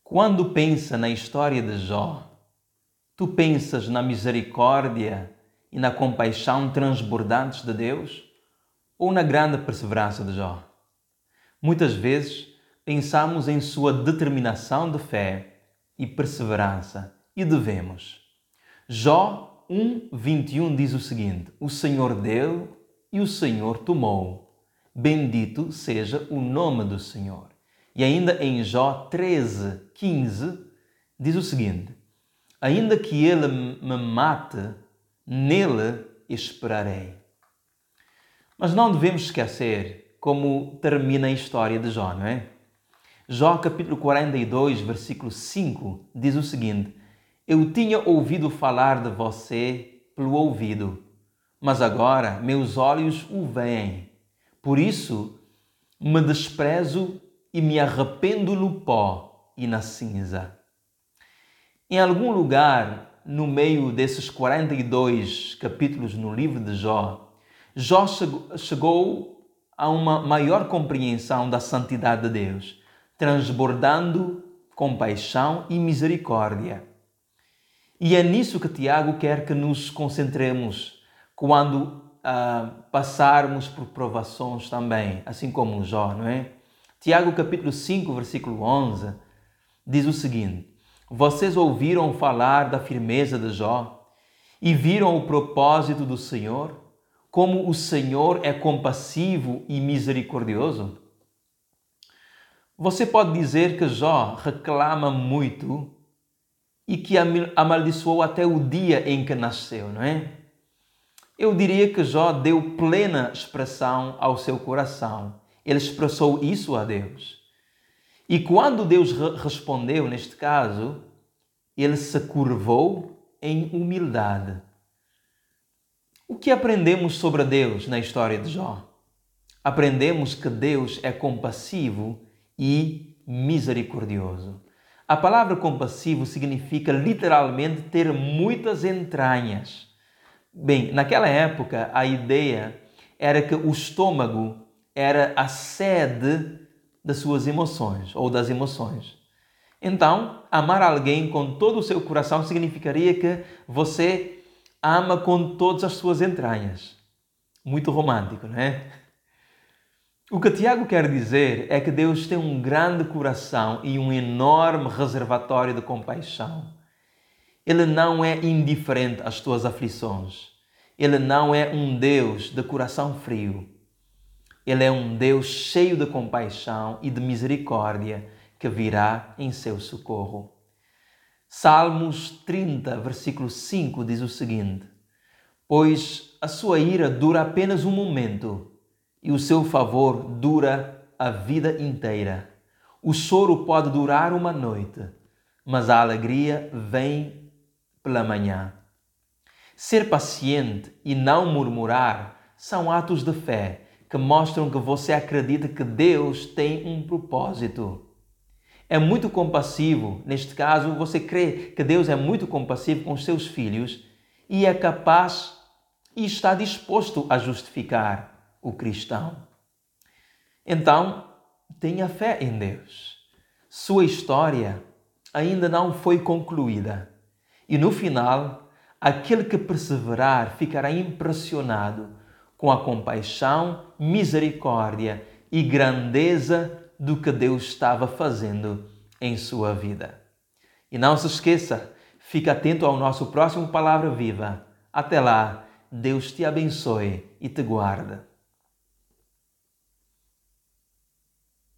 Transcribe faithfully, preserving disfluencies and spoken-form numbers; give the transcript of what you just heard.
Quando pensa na história de Jó, tu pensas na misericórdia e na compaixão transbordantes de Deus ou na grande perseverança de Jó? Muitas vezes pensamos em sua determinação de fé e perseverança e devemos. Jó um, vinte e um diz o seguinte: o Senhor deu e o Senhor tomou. Bendito seja o nome do Senhor. E ainda em Jó treze, quinze, diz o seguinte: ainda que ele me mate, nele esperarei. Mas não devemos esquecer como termina a história de Jó, não é? Jó capítulo quarenta e dois, versículo cinco, diz o seguinte: eu tinha ouvido falar de você pelo ouvido, mas agora meus olhos o veem. Por isso me desprezo e me arrependo no pó e na cinza. Em algum lugar, no meio desses quarenta e dois capítulos no livro de Jó, Jó chegou a uma maior compreensão da santidade de Deus, transbordando compaixão e misericórdia. E é nisso que Tiago quer que nos concentremos quando uh, passarmos por provações também, assim como Jó, não é? Tiago capítulo cinco, versículo onze, diz o seguinte: vocês ouviram falar da firmeza de Jó e viram o propósito do Senhor, como o Senhor é compassivo e misericordioso? Você pode dizer que Jó reclama muito e que amaldiçoou até o dia em que nasceu, não é? Eu diria que Jó deu plena expressão ao seu coração. Ele expressou isso a Deus. E quando Deus respondeu, neste caso, ele se curvou em humildade. O que aprendemos sobre Deus na história de Jó? Aprendemos que Deus é compassivo e misericordioso. A palavra compassivo significa literalmente ter muitas entranhas. Bem, naquela época a ideia era que o estômago era a sede das suas emoções ou das emoções. Então, amar alguém com todo o seu coração significaria que você ama com todas as suas entranhas. Muito romântico, não é? O que Tiago quer dizer é que Deus tem um grande coração e um enorme reservatório de compaixão. Ele não é indiferente às tuas aflições. Ele não é um Deus de coração frio. Ele é um Deus cheio de compaixão e de misericórdia que virá em seu socorro. Salmos trinta, versículo cinco diz o seguinte: pois a sua ira dura apenas um momento e o seu favor dura a vida inteira. O choro pode durar uma noite, mas a alegria vem pela manhã. Ser paciente e não murmurar são atos de fé que mostram que você acredita que Deus tem um propósito. É muito compassivo, neste caso, você crê que Deus é muito compassivo com os seus filhos e é capaz e está disposto a justificar o cristão. Então, tenha fé em Deus. Sua história ainda não foi concluída e no final, aquele que perseverar ficará impressionado com a compaixão, misericórdia e grandeza do que Deus estava fazendo em sua vida. E não se esqueça, fique atento ao nosso próximo Palavra Viva. Até lá, Deus te abençoe e te guarde.